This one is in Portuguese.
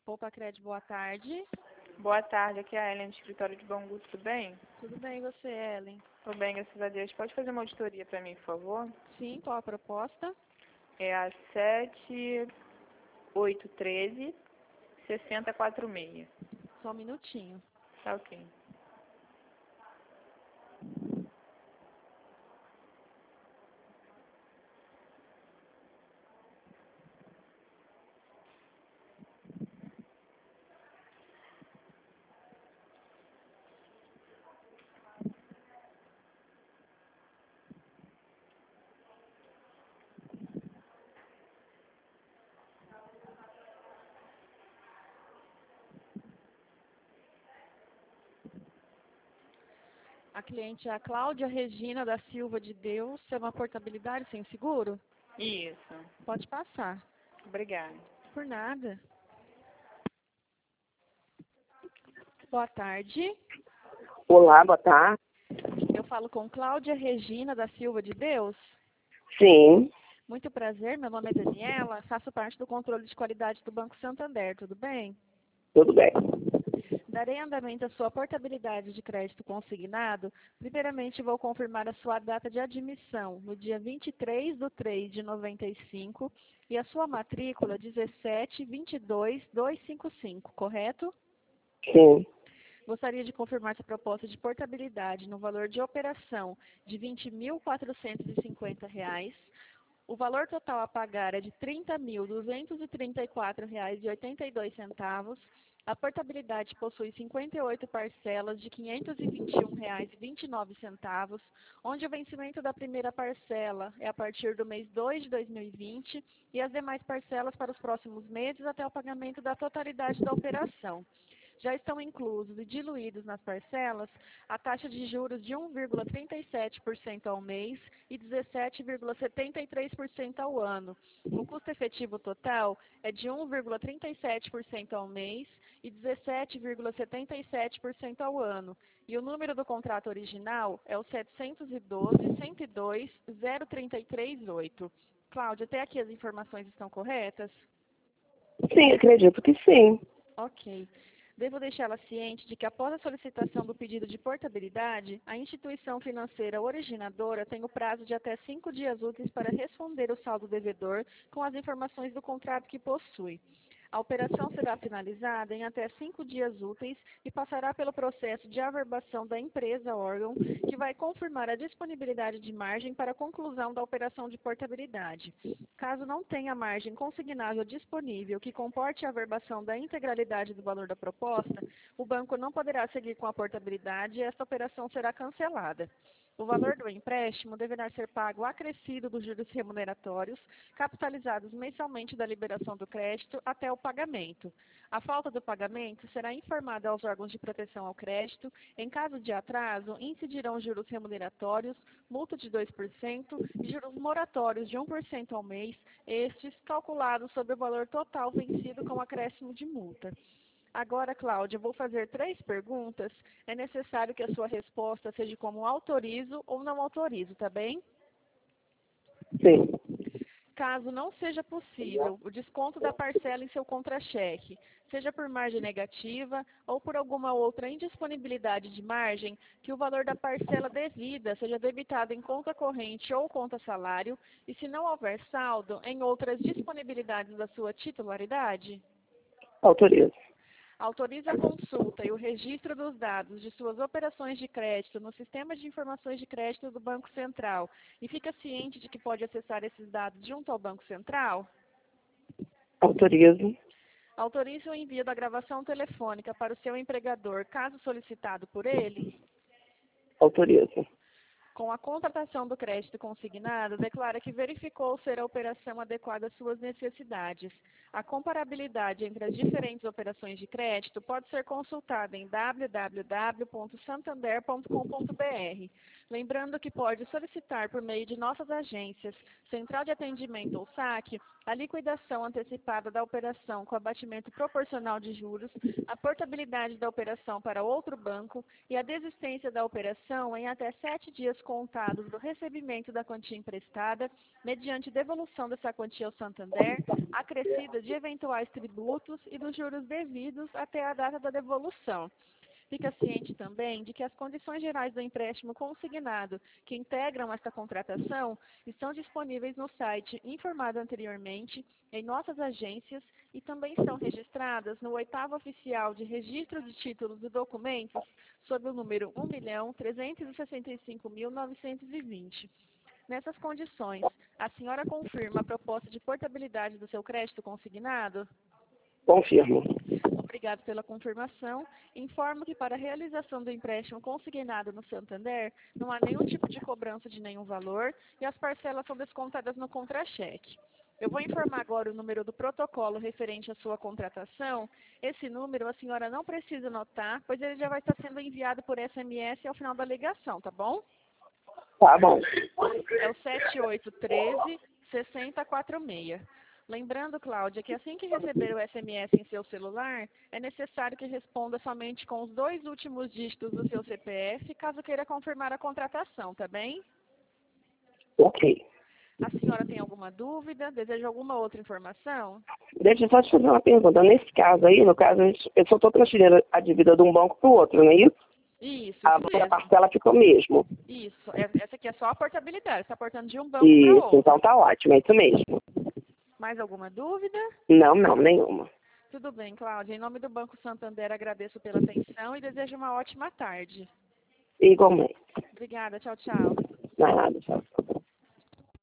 Poupa Crédito, boa tarde. Boa tarde, aqui é a Ellen do escritório de Bangu, tudo bem? Tudo bem, e você, Ellen? Tudo bem, graças a Deus. Pode fazer uma auditoria para mim, por favor? Sim, qual a proposta? É a 7813 6046. Só um minutinho. Tá ok. A cliente é a Cláudia Regina da Silva de Deus. É uma portabilidade sem seguro? Isso. Pode passar. Obrigada. Por nada. Boa tarde. Olá, boa tarde. Eu falo com Cláudia Regina da Silva de Deus. Sim, Muito prazer, meu nome é Daniela. Faço parte do controle de qualidade do Banco Santander, tudo bem? tudo bem. Darei andamento à sua portabilidade de crédito consignado. Primeiramente, vou confirmar a sua data de admissão, no dia 23/3 de 95, e a sua matrícula 1722255, correto? Sim, Gostaria de confirmar essa proposta de portabilidade no valor de operação de R$ 20.450. O valor total a pagar é de R$ 30.234,82. A portabilidade possui 58 parcelas de R$ 521,29, onde o vencimento da primeira parcela é a partir do mês 2 de 2020 e as demais parcelas para os próximos meses até o pagamento da totalidade da operação. Já estão inclusos e diluídos nas parcelas a taxa de juros de 1,37% ao mês e 17,73% ao ano. O custo efetivo total é de 1,37% ao mês e 17,77% ao ano. E o número do contrato original é o 712-102-0338. Cláudia, até aqui as informações estão corretas? sim, acredito que sim. Ok. Devo deixá-la ciente de que, após a solicitação do pedido de portabilidade, a instituição financeira originadora tem o prazo de até 5 dias úteis para responder o saldo devedor com as informações do contrato que possui. A operação será finalizada em até 5 dias úteis e passará pelo processo de averbação da empresa órgão, que vai confirmar a disponibilidade de margem para a conclusão da operação de portabilidade. Caso não tenha margem consignável disponível que comporte a averbação da integralidade do valor da proposta, o banco não poderá seguir com a portabilidade e esta operação será cancelada. O valor do empréstimo deverá ser pago acrescido dos juros remuneratórios, capitalizados mensalmente da liberação do crédito até o pagamento. A falta do pagamento será informada aos órgãos de proteção ao crédito. Em caso de atraso, incidirão juros remuneratórios, multa de 2% e juros moratórios de 1% ao mês, estes calculados sobre o valor total vencido com acréscimo de multa. Agora, Cláudia, vou fazer 3 perguntas. É necessário que a sua resposta seja como autorizo ou não autorizo, tá bem? Sim, Caso não seja possível o desconto da parcela em seu contra-cheque, seja por margem negativa ou por alguma outra indisponibilidade de margem, que o valor da parcela devida seja debitado em conta corrente ou conta salário, e se não houver saldo, em outras disponibilidades da sua titularidade? autorizo. Autoriza a consulta e o registro dos dados de suas operações de crédito no Sistema de Informações de Crédito do Banco Central e fica ciente de que pode acessar esses dados junto ao Banco Central? Autorizo. Autoriza o envio da gravação telefônica para o seu empregador, caso solicitado por ele? Autorizo. Com a contratação do crédito consignado, declara que verificou ser a operação adequada às suas necessidades. A comparabilidade entre as diferentes operações de crédito pode ser consultada em www.santander.com.br. Lembrando que pode solicitar por meio de nossas agências, Central de Atendimento ou SAC, a liquidação antecipada da operação com abatimento proporcional de juros, a portabilidade da operação para outro banco e a desistência da operação em até 7 dias descontados do recebimento da quantia emprestada, mediante devolução dessa quantia ao Santander, acrescida de eventuais tributos e dos juros devidos até a data da devolução. Fica ciente também de que as condições gerais do empréstimo consignado que integram esta contratação estão disponíveis no site informado anteriormente, em nossas agências e também estão registradas no 8º Oficial de Registro de Títulos e Documentos, sob o número 1.365.920. Nessas condições, a senhora confirma a proposta de portabilidade do seu crédito consignado? Confirmo. Obrigado pela confirmação. Informo que para a realização do empréstimo consignado no Santander, não há nenhum tipo de cobrança de nenhum valor e as parcelas são descontadas no contra-cheque. Eu vou informar agora o número do protocolo referente à sua contratação. Esse número a senhora não precisa anotar, pois ele já vai estar sendo enviado por SMS ao final da ligação, tá bom? Tá bom. É o 7813-6046. Lembrando, Cláudia, que assim que receber o SMS em seu celular, é necessário que responda somente com os 2 últimos dígitos do seu CPF, caso queira confirmar a contratação, tá bem? Ok. A senhora tem alguma dúvida? Deseja alguma outra informação? Deixa eu só te fazer uma pergunta. Nesse caso aí, no caso, eu só estou transferindo a dívida de um banco para o outro, não é isso? Isso A mesmo. parcela ficou mesmo. Isso. Essa aqui é só a portabilidade. Está portando de um banco para Isso, outro. então tá ótimo, é isso mesmo. Mais alguma dúvida? Não, nenhuma. Tudo bem, Cláudia. Em nome do Banco Santander, agradeço pela atenção e desejo uma ótima tarde. Igualmente. Obrigada. Tchau, tchau. Nada, tchau.